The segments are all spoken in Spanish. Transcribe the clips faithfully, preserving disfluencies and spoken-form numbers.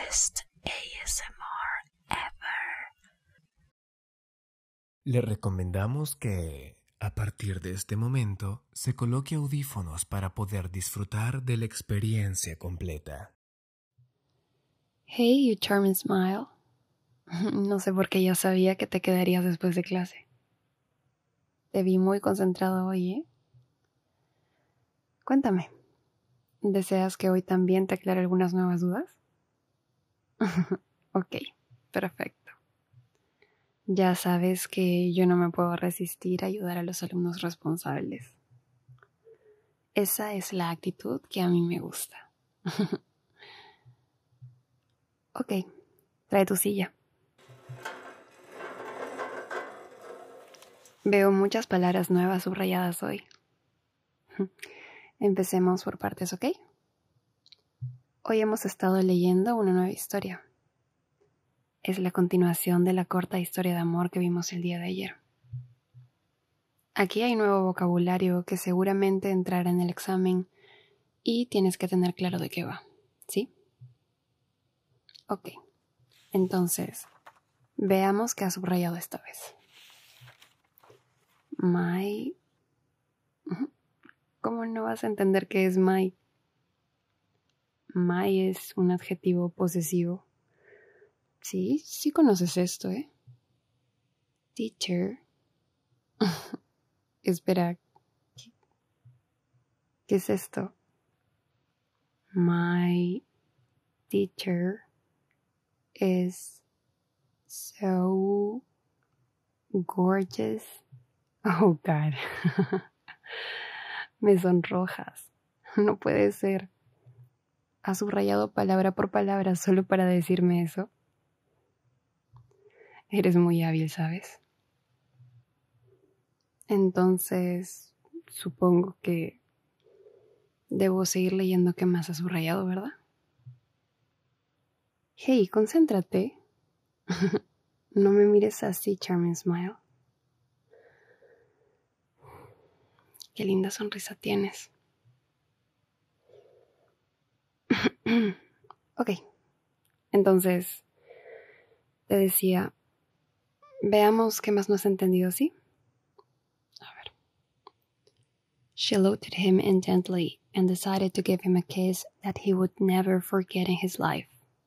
best A S M R ever. Le recomendamos que, a partir de este momento, se coloque audífonos para poder disfrutar de la experiencia completa. Hey, you charming smile. No sé por qué ya sabía que te quedarías después de clase. Te vi muy concentrado hoy, ¿eh? Cuéntame, ¿deseas que hoy también te aclare algunas nuevas dudas? Ok, perfecto. Ya sabes que yo no me puedo resistir a ayudar a los alumnos responsables. Esa es la actitud que a mí me gusta. Ok, trae tu silla. Veo muchas palabras nuevas subrayadas hoy. Empecemos por partes, ¿ok? Hoy hemos estado leyendo una nueva historia. Es la continuación de la corta historia de amor que vimos el día de ayer. Aquí hay nuevo vocabulario que seguramente entrará en el examen y tienes que tener claro de qué va, ¿sí? Ok, entonces, veamos qué ha subrayado esta vez. My... ¿Cómo no vas a entender qué es my? My es un adjetivo posesivo. Sí, sí conoces esto, ¿eh? Teacher. Espera, ¿qué, ¿qué es esto? My teacher is so gorgeous. Oh, God. Me sonrojas. No puede ser. ¿Has subrayado palabra por palabra solo para decirme eso? Eres muy hábil, ¿sabes? Entonces, supongo que debo seguir leyendo qué más has subrayado, ¿verdad? Hey, concéntrate. No me mires así, charming smile. Qué linda sonrisa tienes. Ok, entonces, te decía, veamos qué más no has entendido, ¿sí? A ver. She looked at him intently and decided to give him a kiss that he would never forget in his life.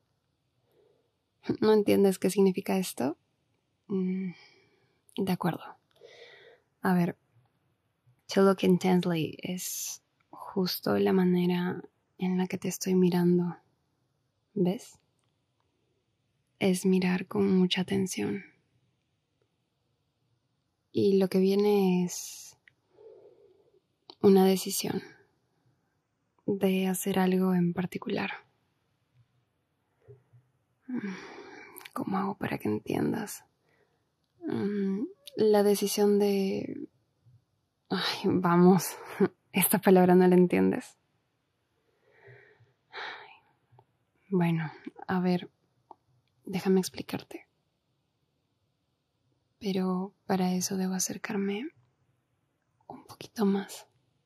¿No entiendes qué significa esto? Mm, de acuerdo. A ver, to look intently es justo la manera en la que te estoy mirando. ¿Ves? Es mirar con mucha atención. Y lo que viene es una decisión de hacer algo en particular. ¿Cómo hago para que entiendas? La decisión de... Ay, vamos, esta palabra no la entiendes. Bueno, a ver, déjame explicarte. Pero para eso debo acercarme un poquito más.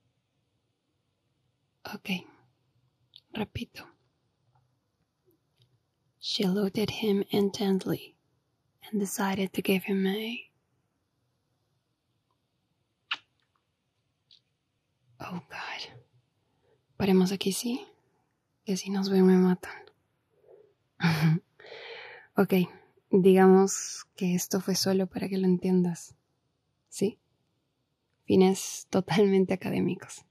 Ok, repito. She looked at him intently and decided to give him a... Oh, God. Paremos aquí, ¿sí? Que si nos ven me matan. Ok, digamos que esto fue solo para que lo entiendas, ¿sí? Fines totalmente académicos.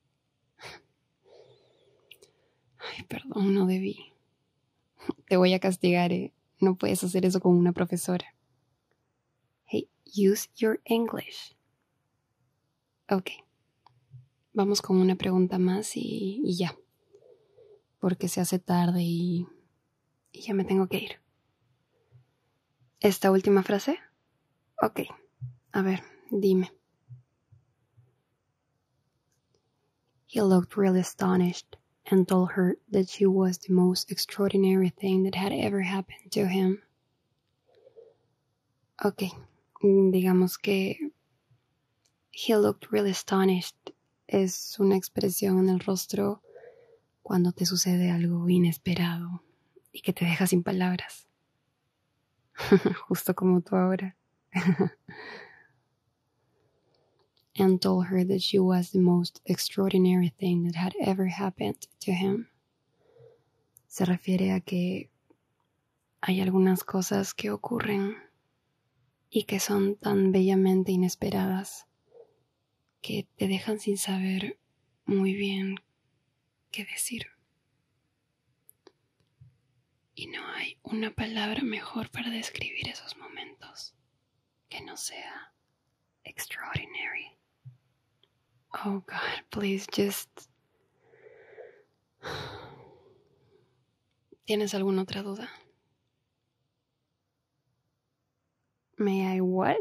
Ay, perdón, no debí. Te voy a castigar, ¿eh? No puedes hacer eso con una profesora. Hey, use your English. Ok. Vamos con una pregunta más y, y ya. Porque se hace tarde y, y ya me tengo que ir. ¿Esta última frase? Ok. A ver, dime. He looked really astonished and told her that she was the most extraordinary thing that had ever happened to him. Ok, digamos que he looked really astonished es una expresión en el rostro cuando te sucede algo inesperado y que te deja sin palabras. Justo como tú ahora. And told her that she was the most extraordinary thing that had ever happened to him. Se refiere a que hay algunas cosas que ocurren y que son tan bellamente inesperadas que te dejan sin saber muy bien qué decir. Y no hay una palabra mejor para describir esos momentos que no sea extraordinary. Oh God, please just... ¿Tienes alguna otra duda? May I what?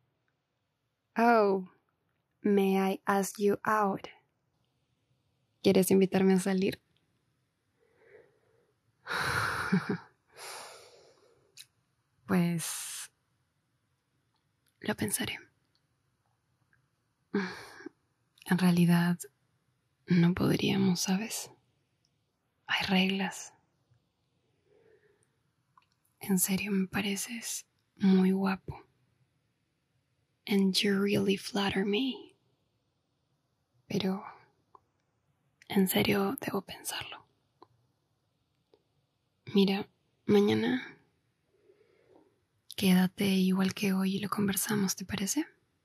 Oh, may I ask you out? ¿Quieres invitarme a salir? Pues lo pensaré. En realidad no podríamos, ¿sabes? Hay reglas. En serio me pareces muy guapo. And you really flatter me. Pero en serio debo pensarlo. Mira, mañana quédate igual que hoy y lo conversamos, ¿te parece?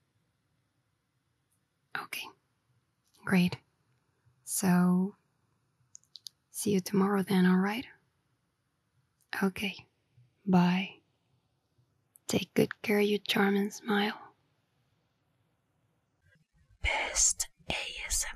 Okay, great. So, see you tomorrow then, alright? Okay, bye. Take good care of your charming smile. Best A S